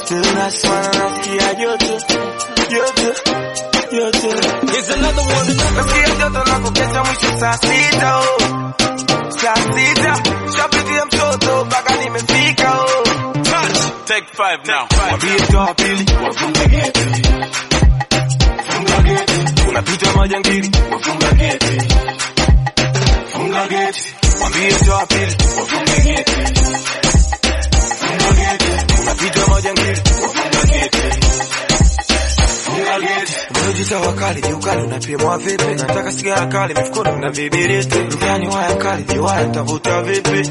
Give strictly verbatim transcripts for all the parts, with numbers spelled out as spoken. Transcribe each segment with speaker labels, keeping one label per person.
Speaker 1: tunaswana nasikia joto, joto, joto.
Speaker 2: Here's another one.
Speaker 1: Nasikia joto na kukesha mwisho saa sita oh. Saa sita, shapitia mtoto baka nimefika oh.
Speaker 2: Touch. Take five now.
Speaker 1: Wambie toa pili, wafunga geti. Funga geti. Unapita majangili, wafunga geti. Funga geti. Wambie toa pili, wafunga geti. Funga geti. Unapita majangili, wafunga geti. Funga geti. Unajita wakali, jiukali unapimwa vipi? Nataka sigara kali, mifukoni una vibiriti. Mtani waya kali, jiwaya nitavuta vipi?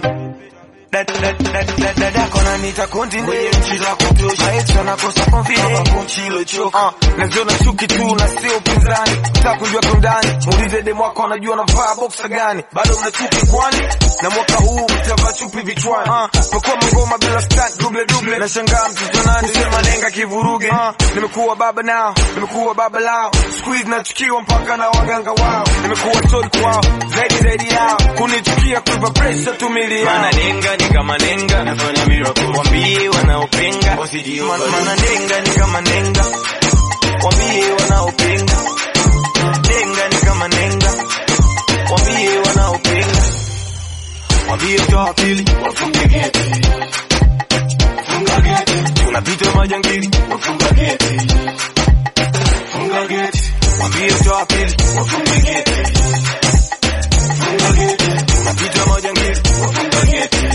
Speaker 1: Dadako na nita continue mwenye nchi za kutosha Maestra na kosa confidence Kwa mchilo choka Na ziona chuki tu na sio pinzani Taka kujua kundani Muulize demu wako anajua na vaa boxer gani Bado mna chuki kwani Na mwaka huu mtavaa chupi vichwani Mekuwa mangoma bila stunt double double Na shangaa mtoto nani Sema nenga kivuruge Nimekuwa baba nao Nimekuwa baba lao Squeeze na chukiwa mpaka na waganga wao Nimekuwa tori kwao Zaidi zaidi yao Kunichukia kuiva pressure tumili yao Mana nenga ni kama nenga nafanya miracle wambie wanaopinga wasijiuka mana nenga ni kama nenga wambie wanaopinga nenga ni kama nenga wambie wanaopinga wambie toa pili wafunge geti funga geti tunapita majangili wafunga geti funga geti wambie toa pili wafunge geti funga geti tunapita majangili wafunga geti.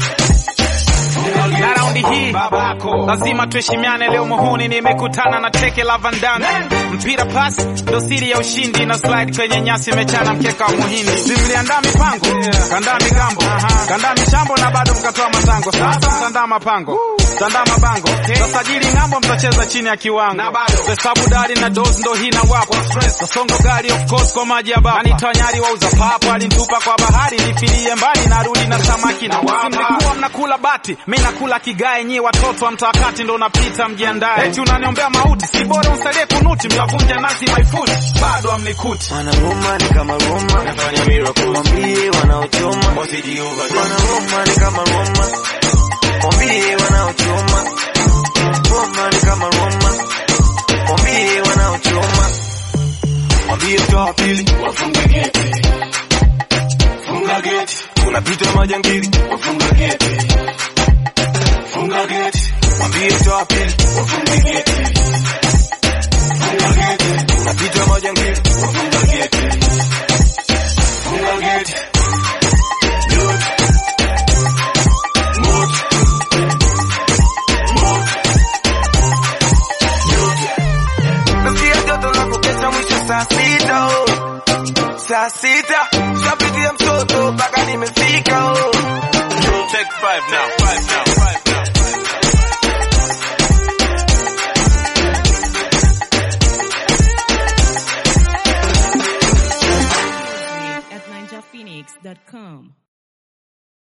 Speaker 3: Na raundi hii babako lazima tuheshimiane leo muhuni nimekutana na teke la vandana mpira pass ndo siri ya ushindi na slide kwenye nyasi mechana mkeka wa muhindi simliandaa mipango kandaa migambo kandaa michambo na bado mkatoa matango sasa mtandaa mapango mtandaa mabango sasa jili ngambo mtacheza chini ya kiwango na bado hesabu dari na dozi ndo hii na wapo songo gari of course kwa maji ya baba anitonyari wauza papo alinitupa kwa bahari nifilie mbali narudi na samaki na wapa mlikuwa mnakula bati mimi nakula kigae nyi watoto wa mtakati ndo unapita mjiandae eti unaniombea mauti si bora unsaidie kunuti mtavunja nasi my foot bado amnikuti
Speaker 1: Mana Roma ni kama Roma nafanya miracle wambie wanaochoma wasijiuka Mana Roma ni kama Roma wambie wanaochoma Roma ni kama Roma wambie wanaochoma wambie toa pili wafunga geti funga geti unapita majangili wafunga geti funga geti wambie toa pili wafunga geti funga geti unapita majangili wafunga geti funga geti Saa sita oh Saa sita shapitia mtoto baka nimefika oh
Speaker 2: Take five now. Five now.